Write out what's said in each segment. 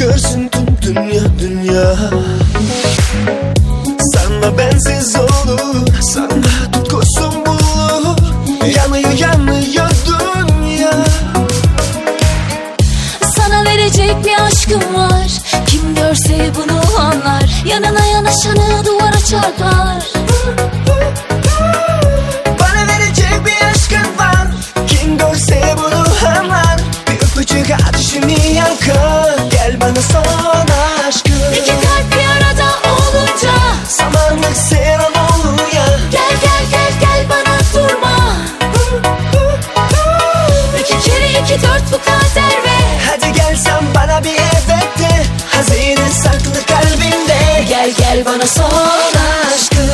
görsün tüm dünya dünya. Sanma bensiz olur, sanma tutkusun bulur. Yanıyor yanıyor dünya. Sana verecek bir aşkım var, kim görse bunu anlar. Yanına yanaşanı duvara çarpar. Bana verecek bir aşkın var, kim görse bunu anlar. Bir öpücük ateşimi yakar, gel bana son aşkım. İki kalp bir arada olunca samanlık serum olur ya. Gel gel gel gel bana durma. İki kere iki dört bu kader ve hadi gel sen bana bir evet de. Hazine saklı kalbimde, gel gel bana son aşkım.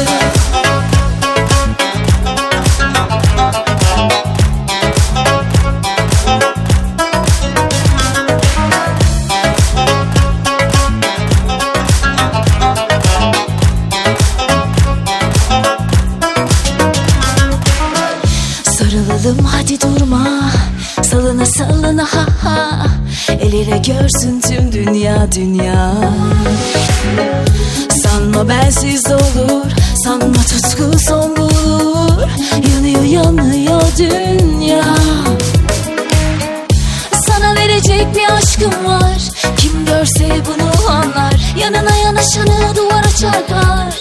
Sarılalım hadi durma, salına salına ha ha. El ele görsün tüm dünya dünya. Sanma bensiz olur, sanma tutku son bulur. Yanıyor yanıyor dünya. Sana verecek bir aşkım var, kim görse bunu anlar. Yanına yanaşanı duvara çarpar.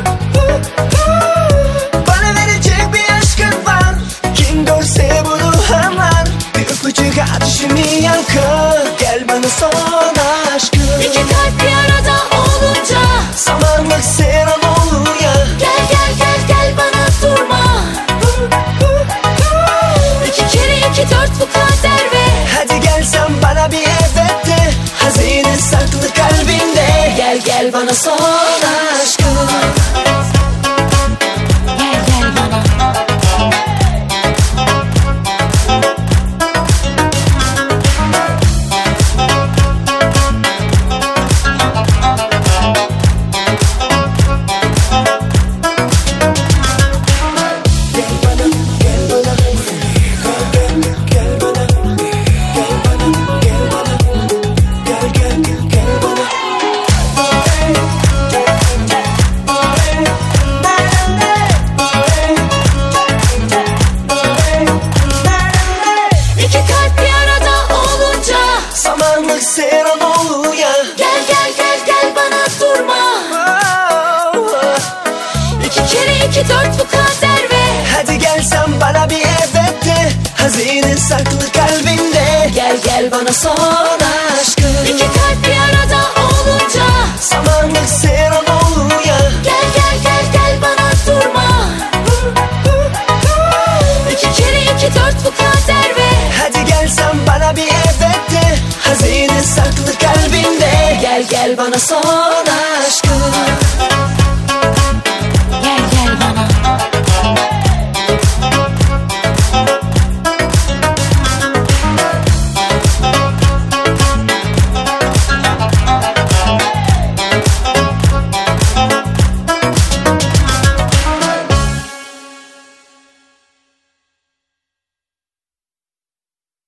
bana verecek bir aşkın var, kim görse bunu anlar. Bir öpücük ateşimi yakar, gel bana son aşkım. İki kalp bir arada olunca samanlık serum olur ya. gel gel gel gel bana durma. İki kere iki dört bu kader ve hadi gel sen bana bir evet de. Hazine saklı kalbimde, gel gel bana son aşkım. Gel gel bana. İki kalp bir arada olunca samanlık serum olur ya. gel gel gel gel bana durma. İki kere iki dört bu kader ve hadi gel sen bana bir evet de. Hazine saklı kalbimde, gel gel bana son aşkım. İki kalp bir arada olunca samanlık serum olur ya. gel gel gel gel bana durma. İki kere iki dört bu kader ve hadi gel sen bana bir evet de. Hazine saklı kalbimde, gel gel bana son